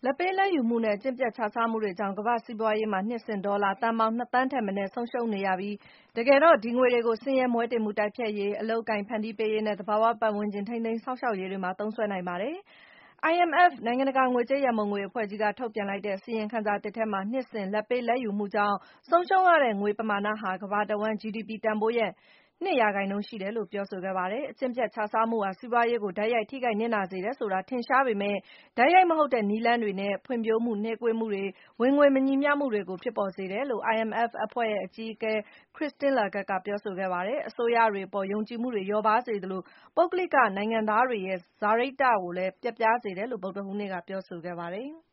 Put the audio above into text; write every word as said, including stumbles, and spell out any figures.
လာဘ်ပေးလာဘ်ယူမှုနဲ့ အကျင့်ပျက်ခြစားမှုတွေကြောင့် ကမ္ဘာ့စီးပွားရေးမှာ နှစ်စဉ် ဒေါ်လာသန်းပေါင်း နှစ်သန်းထက်မနည်း ဆုံးရှုံးနေရပြီး တကယ်တော့ ဒီငွေတွေကို ဆင်းရဲမွဲတေမှုတိုက်ဖျက်ရေး၊ အလုပ်အကိုင်ဖန်တီးပေးရေးနဲ့ သဘာဝပတ်ဝန်းကျင် ထိန်းသိမ်းစောင့်ရှောက်ရေးတွေမှာ သုံးစွဲနိုင်ပါတယ်။ I M F နိုင်ငံတကာငွေကြေးရန်ပုံငွေအဖွဲ့ကြီးက ထုတ်ပြန်လိုက်တဲ့ အစီရင်ခံစာသစ်ထဲမှာ နှစ်စဉ် လာဘ်ပေးလာဘ်ယူမှုကြောင့် ဆုံးရှုံးရတဲ့ ငွေပမာဏဟာ ကမ္ဘာတဝှမ်း ဂျီဒီပီ တန်ဖိုးရဲ့ ၂ ရာခိုင်နှုန်းရှိတယ်လို့ ပြောဆိုခဲ့ပါတယ်။ အကျင့်ပျက်ခြစားမှုဟာ စီးပွားရေးကို တိုက်ရိုက် ထိခိုက်နစ်နာစေတယ်ဆိုတာ ထင်ရှားပေမဲ့ တိုက်ရိုက်မဟုတ်တဲ့ နည်းလမ်းတွေနဲ့ ဖွံ့ဖြိုးမှုနှေးကွေးမှုတွေ၊ ဝင်ငွေမညီမျှမှုတွေကို ဖြစ်ပေါ်စေတယ်လို့ I M F အဖွဲ့ရဲ့ အကြီးအကဲ Christine Lagarde က ပြောဆိုခဲ့ပါတယ်။ အစိုးရတွေအပေါ် ယုံကြည်မှုတွေ လျော့ပါးစေသလို ပုဂ္ဂလိကနိုင်ငံသားတွေရဲ့ စာရိတ္တကိုလည်း ပျက်ပြားစေတယ်လို့ ဗုဒ္ဓဟူးနေ့က ပြောဆိုခဲ့ပါတယ်။